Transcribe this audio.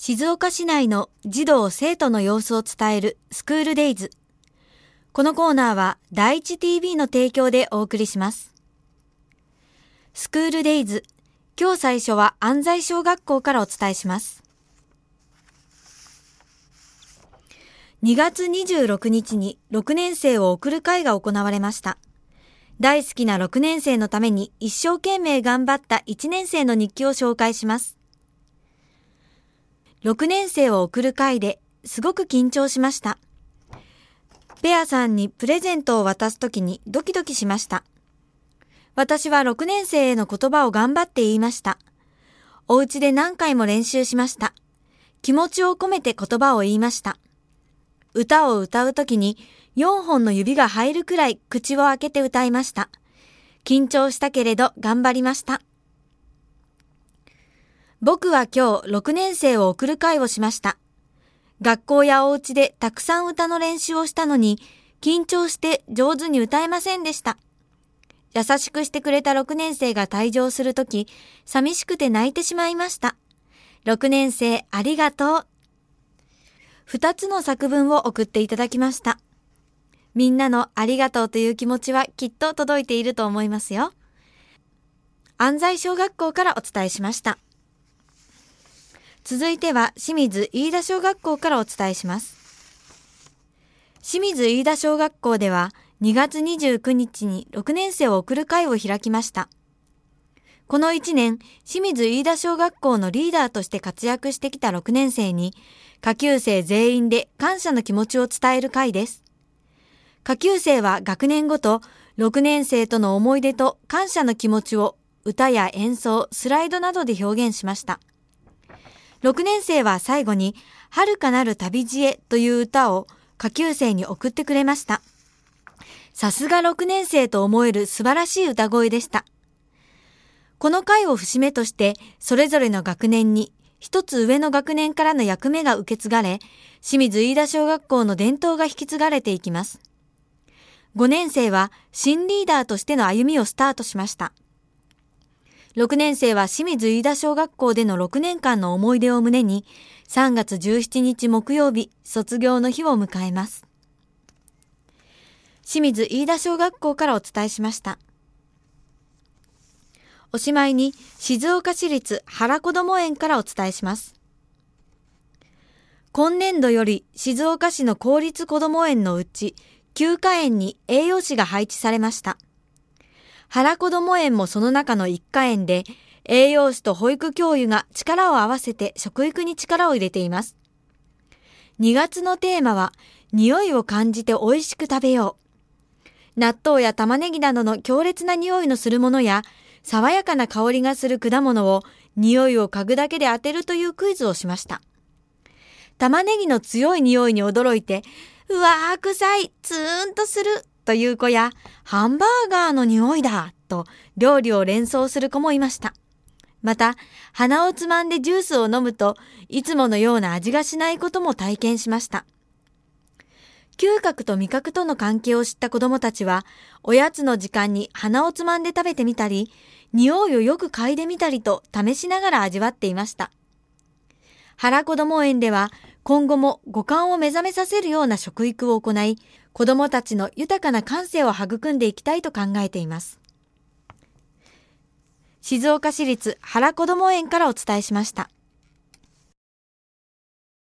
静岡市内の児童生徒の様子を伝えるスクールデイズ。このコーナーは第一 TV の提供でお送りします。スクールデイズ、今日最初は安西小学校からお伝えします。2月26日に6年生を送る会が行われました。大好きな6年生のために一生懸命頑張った1年生の日記を紹介します。6年生を送る会ですごく緊張しました。ペアさんにプレゼントを渡すときにドキドキしました。私は6年生への言葉を頑張って言いました。お家で何回も練習しました。気持ちを込めて言葉を言いました。歌を歌うときに4本の指が入るくらい口を開けて歌いました。緊張したけれど頑張りました。僕は今日6年生を送る会をしました。学校やお家でたくさん歌の練習をしたのに緊張して上手に歌えませんでした。優しくしてくれた6年生が退場するとき、寂しくて泣いてしまいました。6年生ありがとう。2つの作文を送っていただきました。みんなのありがとうという気持ちはきっと届いていると思いますよ。安西小学校からお伝えしました。続いては清水飯田小学校からお伝えします。清水飯田小学校では2月29日に6年生を送る会を開きました。この1年、清水飯田小学校のリーダーとして活躍してきた6年生に、下級生全員で感謝の気持ちを伝える会です。下級生は学年ごと6年生との思い出と感謝の気持ちを歌や演奏、スライドなどで表現しました。6年生は最後に遥かなる旅路へという歌を下級生に送ってくれました。さすが6年生と思える素晴らしい歌声でした。この会を節目としてそれぞれの学年に一つ上の学年からの役目が受け継がれ、清水飯田小学校の伝統が引き継がれていきます。5年生は新リーダーとしての歩みをスタートしました。6年生は清水飯田小学校での6年間の思い出を胸に3月17日木曜日卒業の日を迎えます。清水飯田小学校からお伝えしました。おしまいに静岡市立原こども園からお伝えします。今年度より静岡市の公立こども園のうち9科園に栄養士が配置されました。原こども園もその中の1科園で栄養士と保育教諭が力を合わせて食育に力を入れています。2月のテーマは匂いを感じて美味しく食べよう。納豆や玉ねぎなどの強烈な匂いのするものや爽やかな香りがする果物を匂いを嗅ぐだけで当てるというクイズをしました。玉ねぎの強い匂いに驚いて、うわー臭い、ツーンとするという子や、ハンバーガーの匂いだと料理を連想する子もいました。また、鼻をつまんでジュースを飲むといつものような味がしないことも体験しました。嗅覚と味覚との関係を知った子どもたちは、おやつの時間に鼻をつまんで食べてみたり、匂いをよく嗅いでみたりと試しながら味わっていました。原こども園では今後も五感を目覚めさせるような食育を行い、子どもたちの豊かな感性を育んでいきたいと考えています。静岡市立原こども園からお伝えしました。